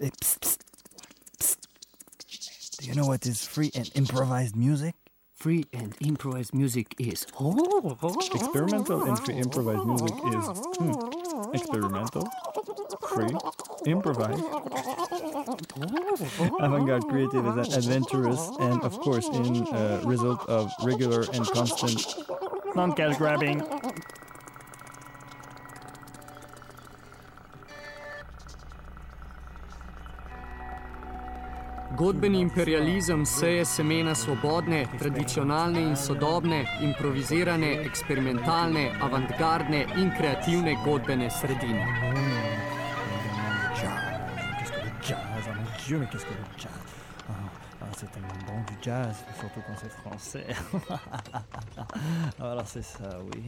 Hey, psst, psst, psst. Do you know what is free and improvised music? Free and improvised music is... Experimental and free improvised music is experimental, free, improvised. Avant-garde creative is adventurous and, of course, in result of regular and constant non-cash grabbing. Godbeni imperializem seje semena svobodne, tradicionalne in sodobne, improvizirane, eksperimentalne, avantgardne in kreativne godbene sredine. Qu'est-ce que le jazz? Oh mon Dieu, mais qu'est-ce que le jazz? C'est tellement bon du jazz, surtout quand c'est français. Alors c'est ça, oui.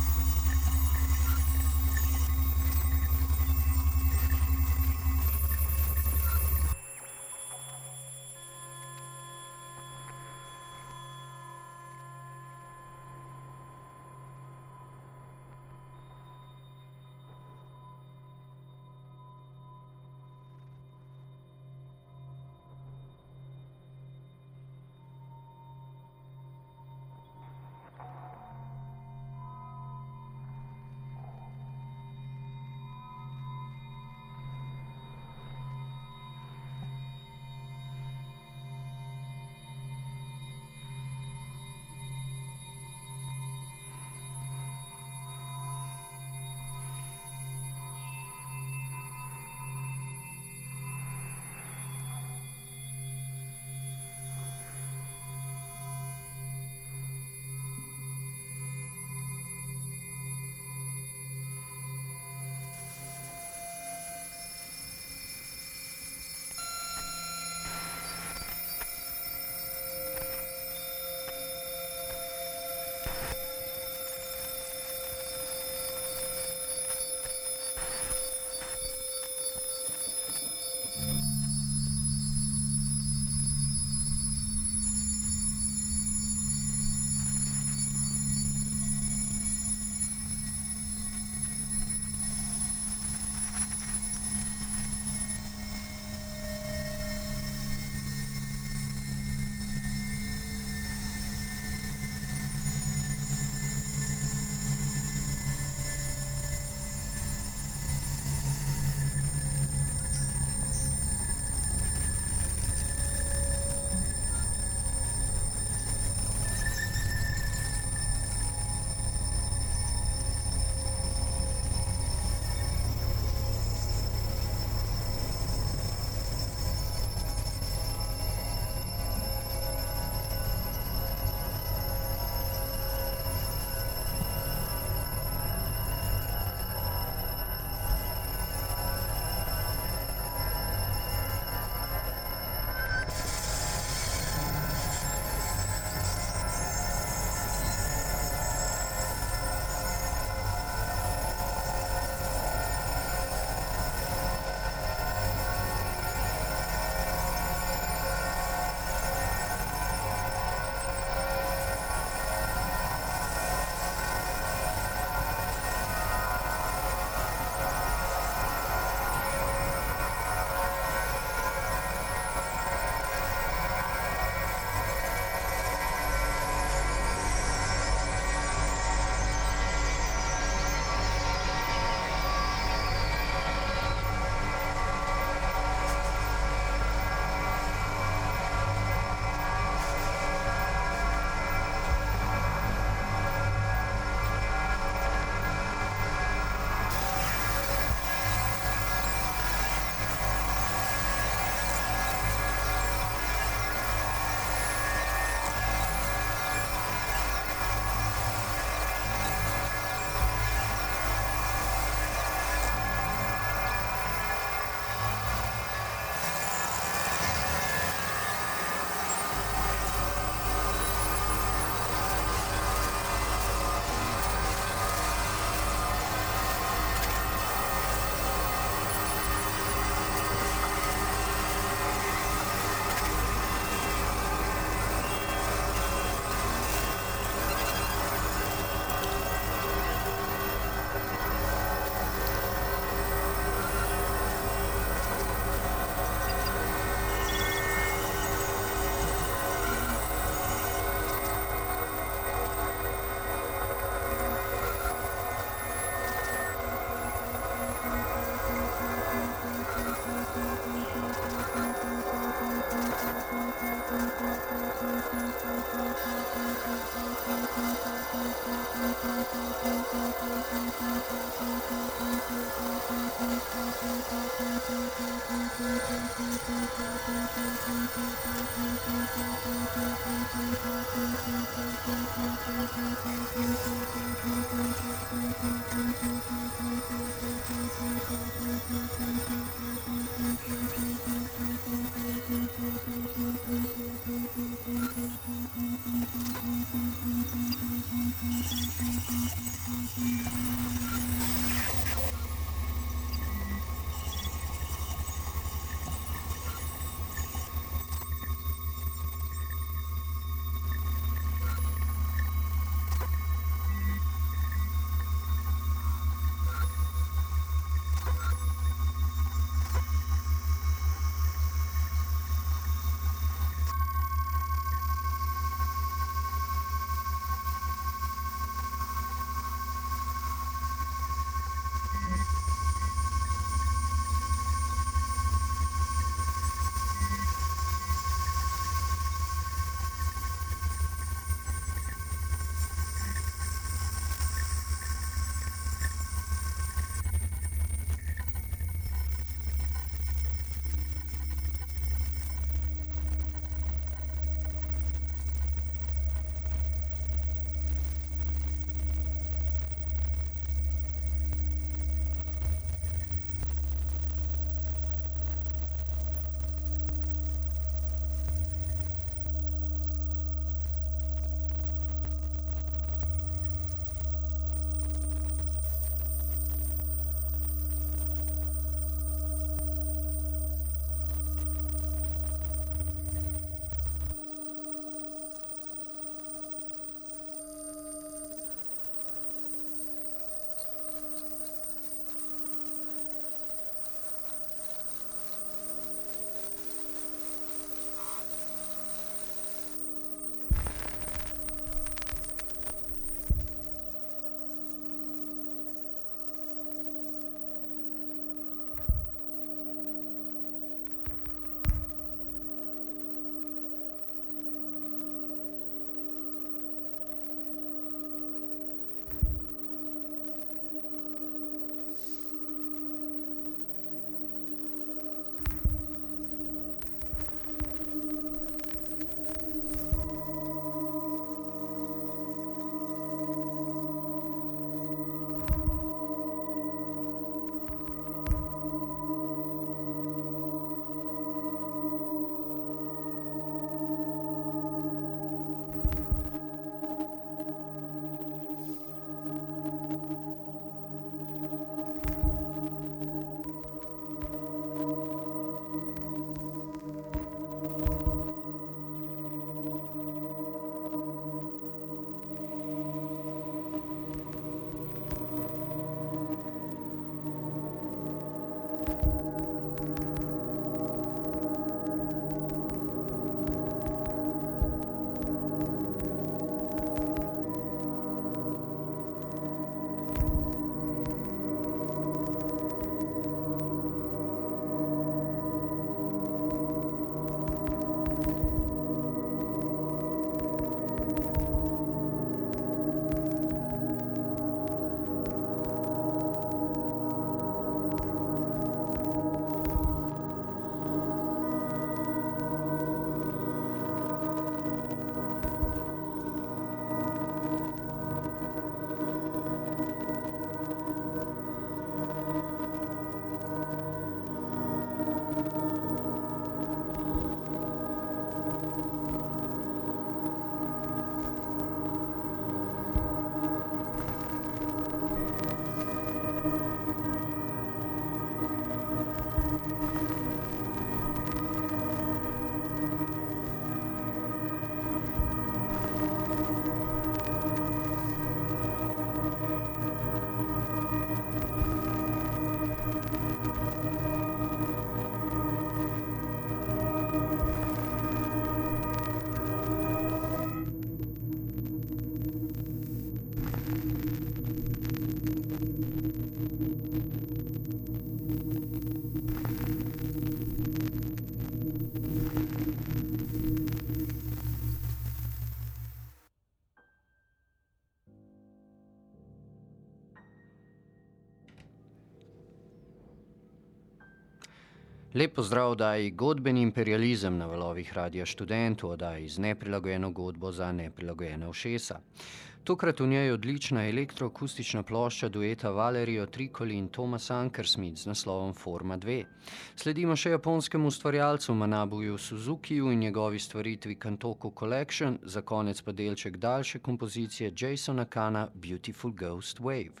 Lep pozdrav oddaji Godbeni imperializem na valovih Radia Študent, v oddaji z neprilagojeno godbo za neprilagojene ušesa. Tokrat v njej odlična elektroakustična plošča dueta Valerijo Tricoli in Thomas Ankersmit z naslovom Forma 2. Sledimo še japonskemu ustvarjalcu Manabuju Suzukiju in njegovi stvaritvi Kantoku Collection, za konec pa delček daljše kompozicije Jasona Kana Beautiful Ghost Wave.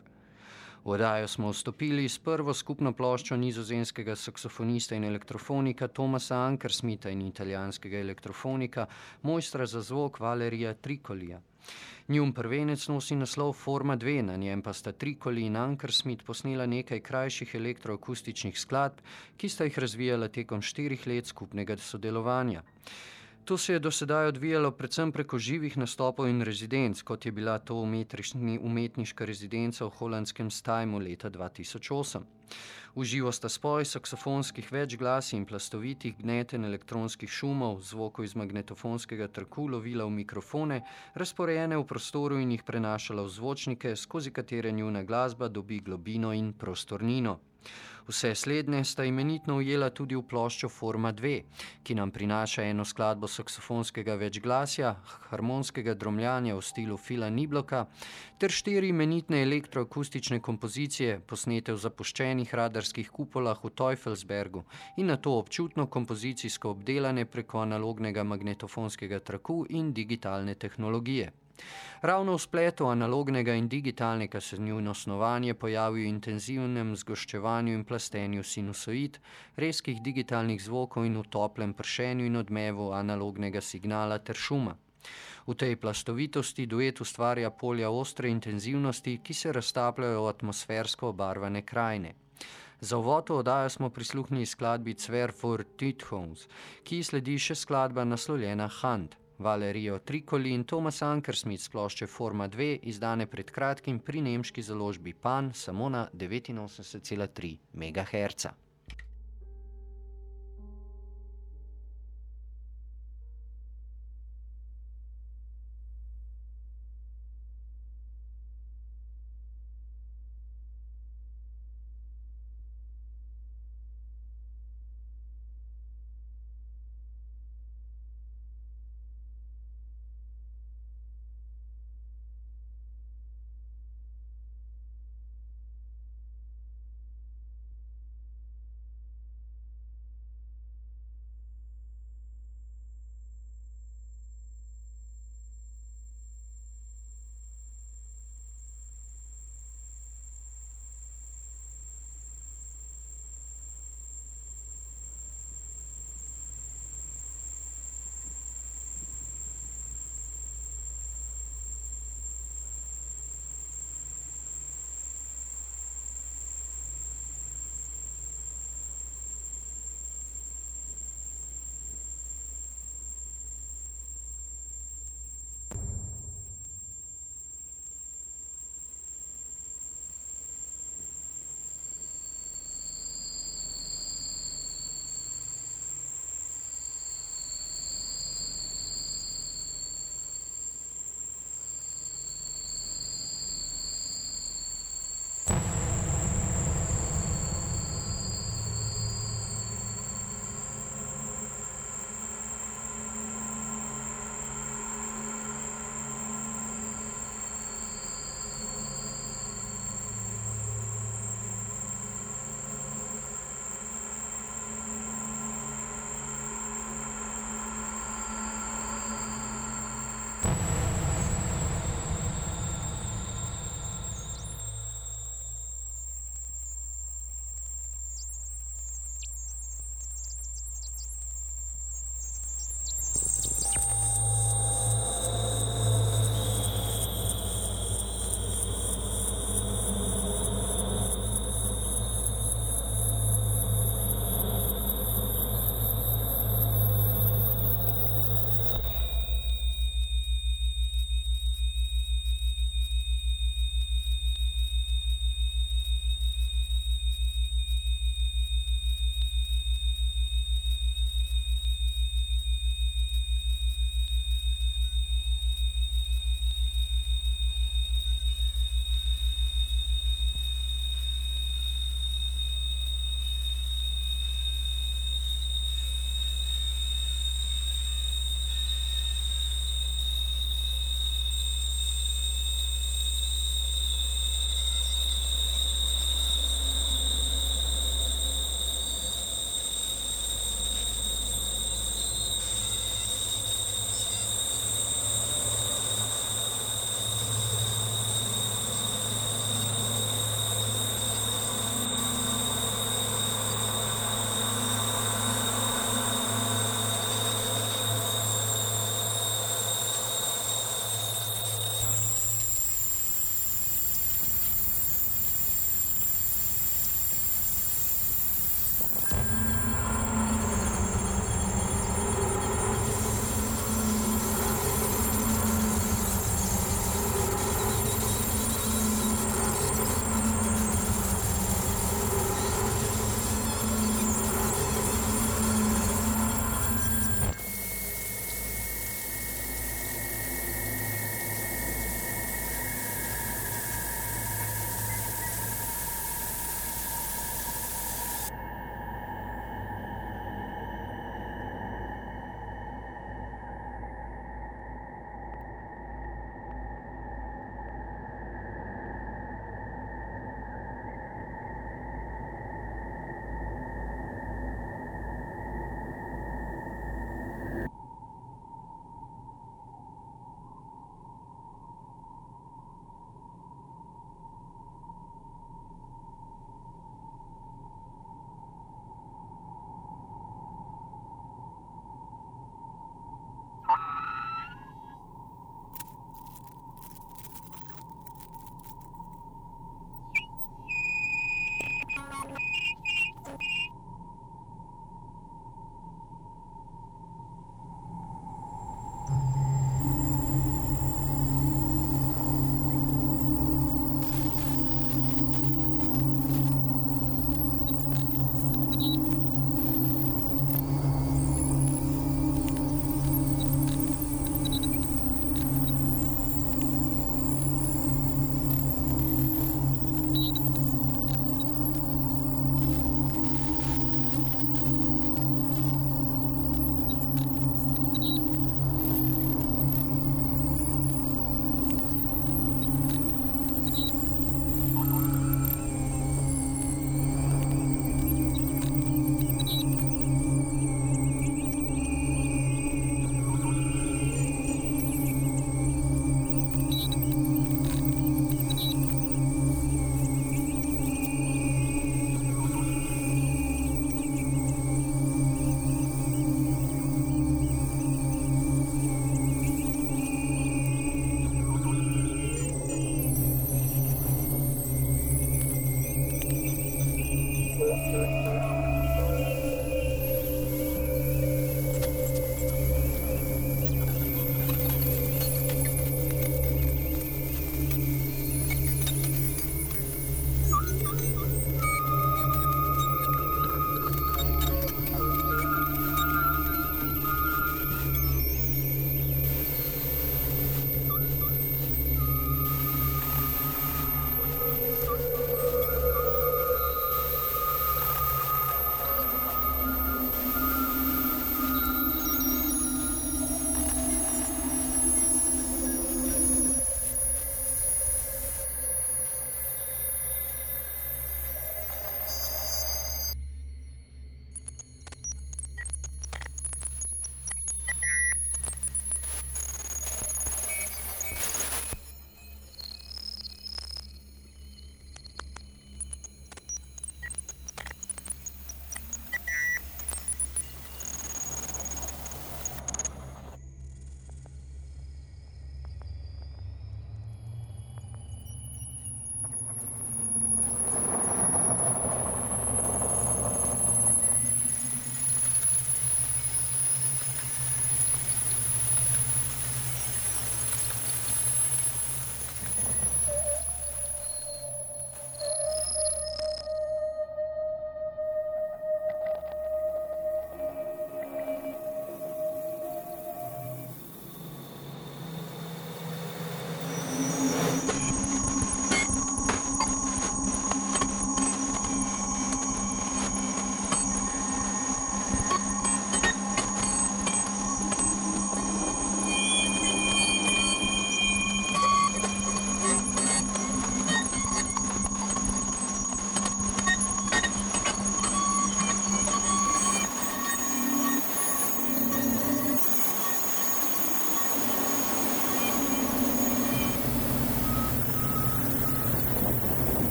V oddajo smo vstopili s prvo skupno ploščo nizozemskega saksofonista in elektrofonika Thomasa Ankersmita in italijanskega elektrofonika, mojstra za zvok Valerija Tricolija. Njun prvenec nosi naslov Forma 2, na njem pa sta Tricoli in Ankersmit posnela nekaj krajših elektroakustičnih skladb, ki sta jih razvijala tekom 4 let skupnega sodelovanja. To se je do sedaj odvijalo predvsem preko živih nastopov in rezidenc, kot je bila to umetniška rezidenca v holandskem Stajmu leta 2008. V živo sta spoj saksofonskih večglasij in plastovitih gneten elektronskih šumov, zvokov iz magnetofonskega traku lovila v mikrofone, razporejene v prostoru in jih prenašala v zvočnike, skozi katere njuna glasba dobi globino in prostornino. Vse slednje sta imenitno ujela tudi v ploščo Forma 2, ki nam prinaša eno skladbo saksofonskega večglasja, harmonskega dromljanja v stilu Phila Nibloka, ter 4 imenitne elektroakustične kompozicije, posnete v zapuščenih radarskih kupolah v Teufelsbergu in nato občutno kompozicijsko obdelane preko analognega magnetofonskega traku in digitalne tehnologije. Ravno v spletu analognega in digitalnega se njuno snovanje pojavi v intenzivnem zgoščevanju in plastenju sinusoid, rezkih digitalnih zvokov in v toplem pršenju in odmevu analognega signala ter šuma. V tej plastovitosti duet ustvarja polja ostre intenzivnosti, ki se raztapljajo v atmosfersko obarvane krajine. Za uvod v oddajo smo prisluhnili skladbi Zwer für Tithons, ki sledi še skladba naslovljena Hand. Valerijo Tricoli in Thomas Ankersmit s plošče Forma 2, izdane pred kratkim pri nemški založbi Pan samo na 89,3 MHz.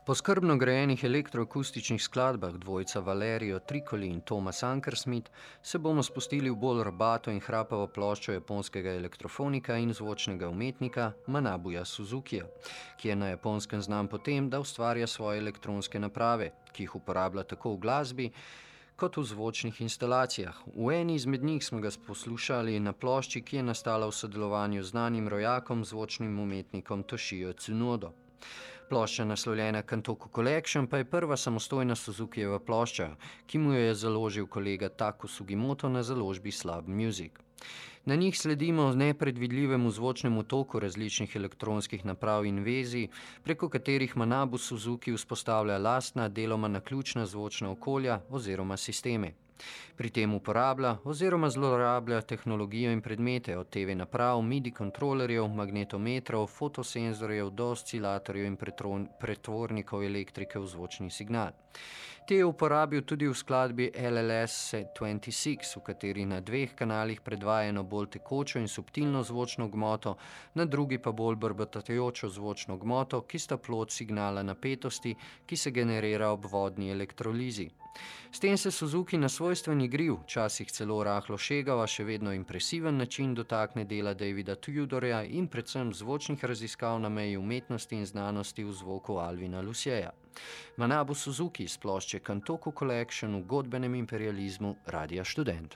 Po skrbno grajenih elektroakustičnih skladbah dvojca Valerio Tricoli in Thomas Ankersmith se bomo spustili v bolj robato in hrapavo ploščo japonskega elektrofonika in zvočnega umetnika Manabuja Suzukija, ki je na Japonskem znan po tem, da ustvarja svoje elektronske naprave, ki jih uporablja tako v glasbi kot v zvočnih instalacijah. V eni izmed njih smo ga poslušali na plošči, ki je nastala v sodelovanju z znanim rojakom, zvočnim umetnikom Toshio Tsunodo. Plošča naslovljena Kantoku Collection pa je prva samostojna Suzukijeva plošča, ki mu jo je založil kolega Taku Sugimoto na založbi Slab Music. Na njih sledimo nepredvidljivemu zvočnemu toku različnih elektronskih naprav in vezij, preko katerih Manabu Suzuki vzpostavlja lastna, deloma naključna zvočna okolja oziroma sisteme. Pri tem uporablja oziroma zlorablja tehnologijo in predmete od TV naprav, MIDI kontrolerjev, magnetometrov, fotosenzorjev do oscilatorjev in pretvornikov elektrike v zvočni signal. Te je uporabil tudi v skladbi LLS-26, v kateri na 2 kanalih predvaja eno bolj tekočo in subtilno zvočno gmoto, na drugi pa bolj brbetajočo zvočno gmoto, ki sta plod signala napetosti, ki se generira ob vodni elektrolizi. S tem se Suzuki na svojstveni igriv, včasih celo rahlo šegava, še vedno impresiven način dotakne dela Davida Tudorja in predvsem zvočnih raziskav na meji umetnosti in znanosti v zvoku Alvina Lucieja. Manabu Suzuki s plošče Kantoku Collection v godbenem imperializmu Radia Študent.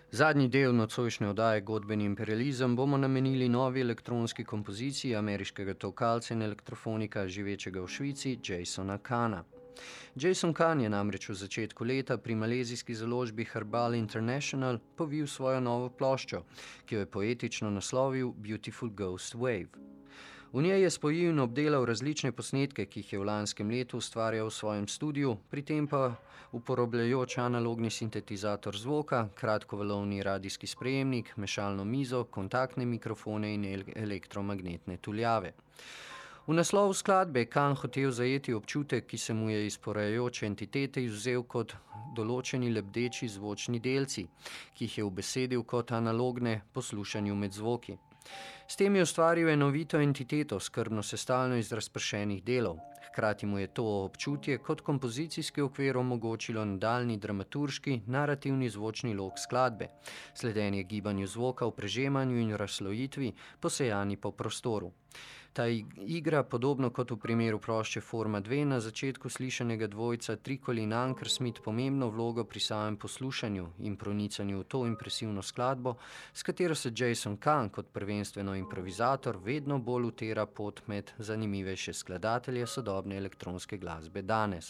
Zadnji del nocojšnje oddaje Godbeni imperializem bomo namenili novi elektronski kompoziciji ameriškega tolkalca in elektrofonika živečega v Švici Jasona Kana. Jason Kan je namreč v začetku leta pri malezijski založbi Herbal International povil svojo novo ploščo, ki jo je poetično naslovil Beautiful Ghost Wave. V njej je spojil in obdelal različne posnetke, ki jih je v lanskem letu ustvarjal v svojem studiu, pri tem pa uporabljajoč analogni sintetizator zvoka, kratkovalovni radijski sprejemnik, mešalno mizo, kontaktne mikrofone in elektromagnetne tuljave. V naslovu skladbe je Kan hotel zajeti občutek, ki se mu je iz porajajoče entitete izvzel kot določeni lebdeči zvočni delci, ki jih je ubesedil kot analogne poslušanju med zvoki. S tem je ustvaril enovito entiteto, skrbno sestavljeno iz razpršenih delov. Hkrati mu je to občutje kot kompozicijski okvir omogočilo nadaljnji dramaturški, narativni zvočni lok skladbe, sledenje gibanju zvoka v prežemanju in razslojitvi, posejani po prostoru. Ta igra, podobno kot v primeru plošče Forma 2, na začetku slišanega dvojca Tricoli in Ankersmith pomembno vlogo pri samem poslušanju in pronicanju v to impresivno skladbo, s katero se Jason Kan kot prvenstveno improvizator vedno bolj utira pot med zanimivejše skladatelje sodobne elektronske glasbe danes.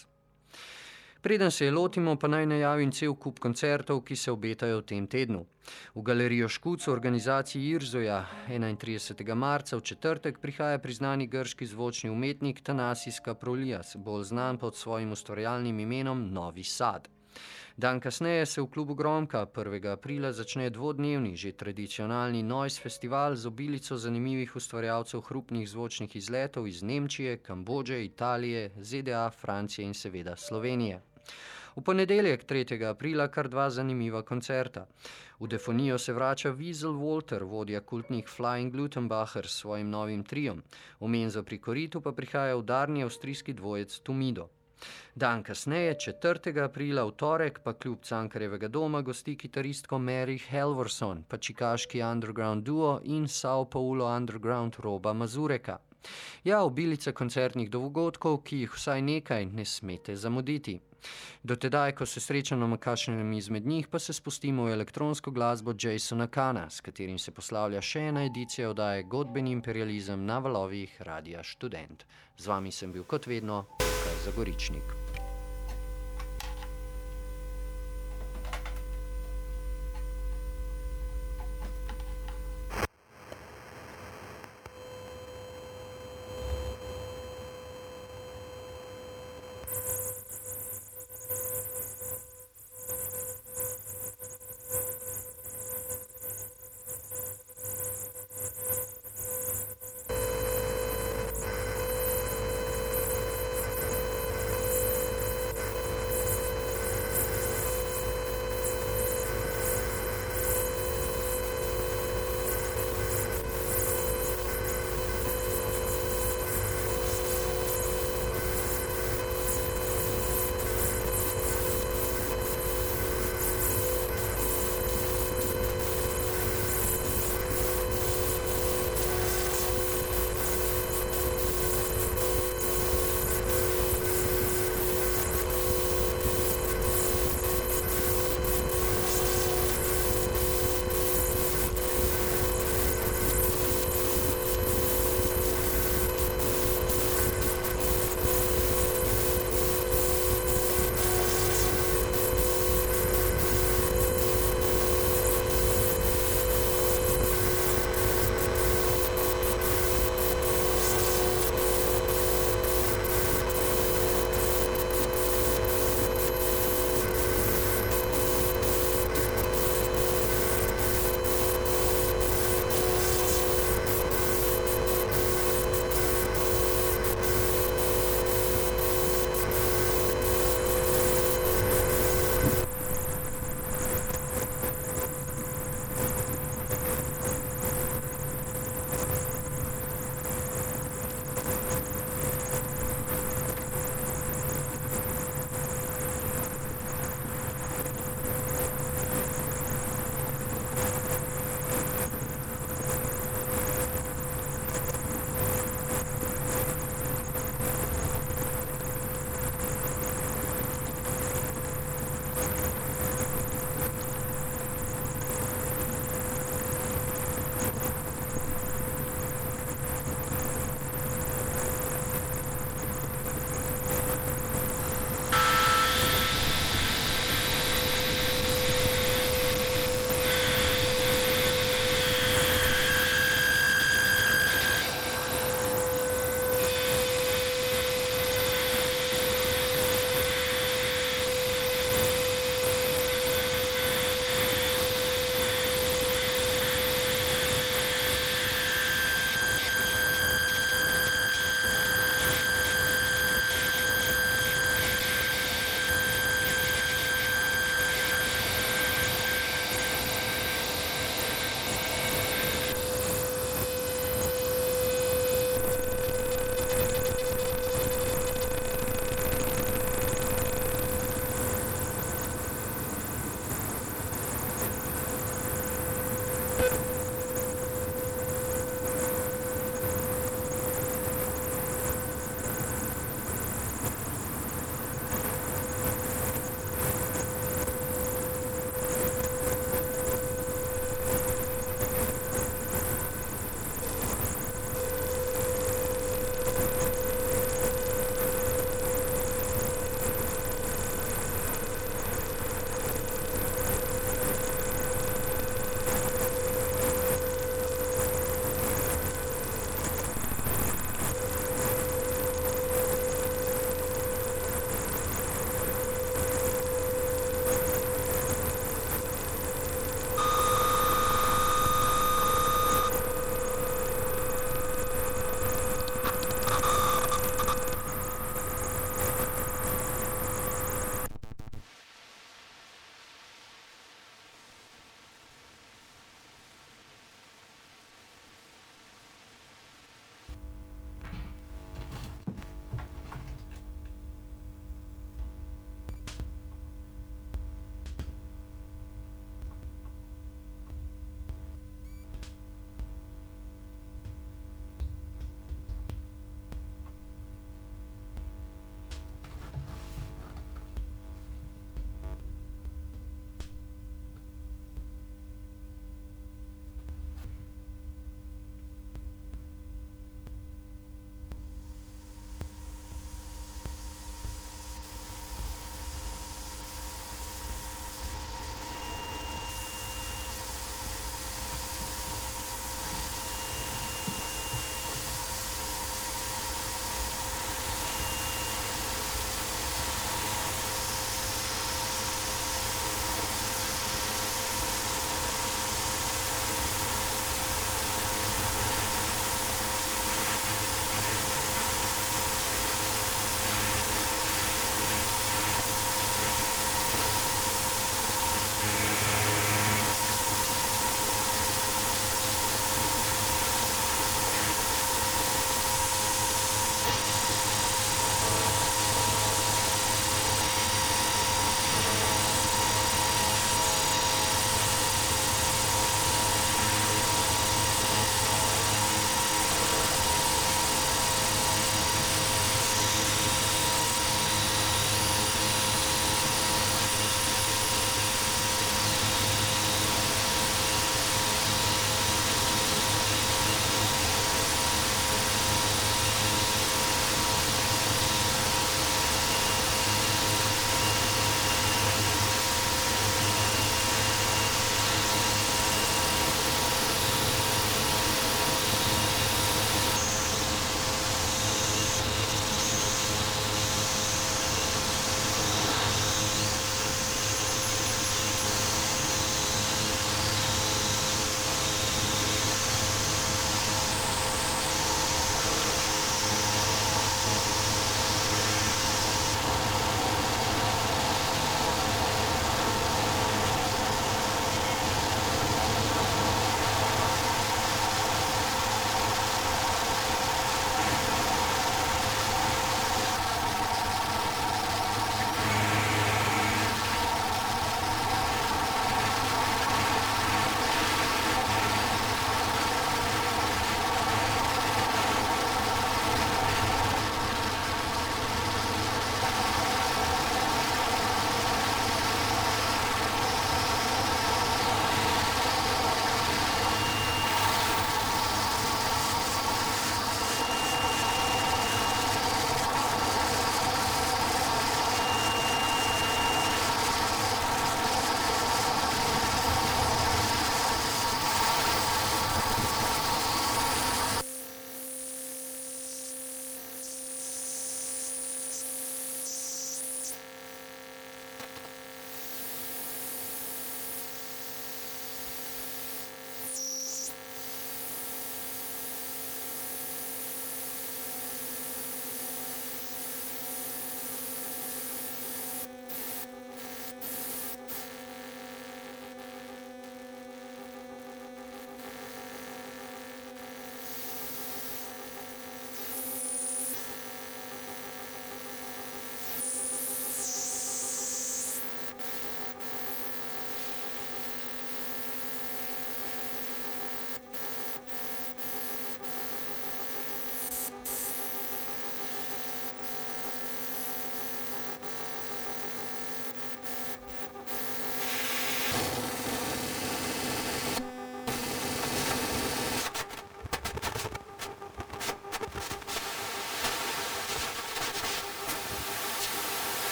Preden se je lotimo, pa naj najavim cel kup koncertov, ki se obetajo v tem tednu. V galerijo Škuc v organizaciji Irzoja 31. marca v četrtek prihaja priznani grški zvočni umetnik Thanasis Kaprolias, bolj znan pod svojim ustvarjalnim imenom Novi Sad. Dan kasneje se v klubu Gromka 1. aprila začne dvodnevni, že tradicionalni Noise festival z obilico zanimivih ustvarjalcev hrupnih zvočnih izletov iz Nemčije, Kambodže, Italije, ZDA, Francije in seveda Slovenije. V ponedeljek 3. aprila kar 2 zanimiva koncerta. V Defonijo se vrača Wiesel Walter, vodja kultnih Flying Glutenbacher s svojim novim triom. V Menzo pri Koritu pa prihaja udarni avstrijski dvojec Tumido. Dan kasneje, 4. aprila, v torek, pa klub Cankarjevega doma gosti kitaristko Mary Halvorson, pa čikaški underground duo in Sao Paulo underground Roba Mazureka. Ja, obilica koncertnih dogodkov, ki jih vsaj nekaj ne smete zamuditi. Do tedaj, ko se srečamo na kakšnem izmed njih, pa se spustimo v elektronsko glasbo Jasona Kana, s katerim se poslavlja še ena edicija oddaje Godbeni imperializem na valovih Radia Študent. Z vami sem bil kot vedno Luka Zagoričnik.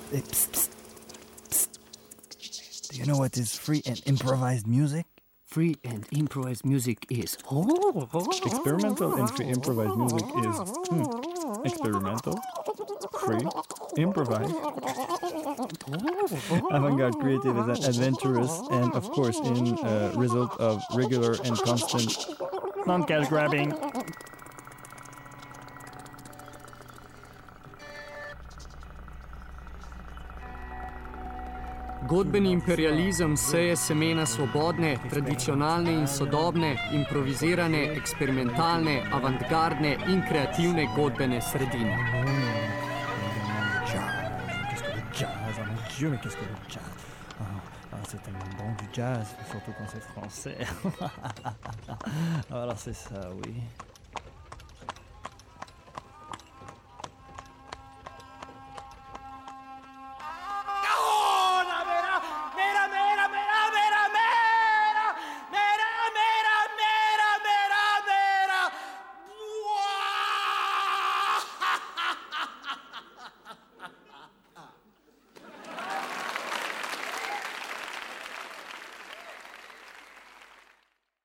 Hey, psst, psst, psst. Do you know what is free and improvised music? Free and improvised music is... Experimental and free improvised music is experimental, free, improvised. Avant-garde creative is adventurous and, of course, in result of regular and constant non-cash grabbing. Godbeni imperializem seje semena svobodne, tradicionalne in sodobne, improvizirane, eksperimentalne, avantgardne in kreativne godbene sredine. Qu'est-ce que le jazz? Oh mon Dieu, mais qu'est-ce que le jazz? C'est tellement bon du jazz, surtout quand c'est français. Alors c'est ça, oui.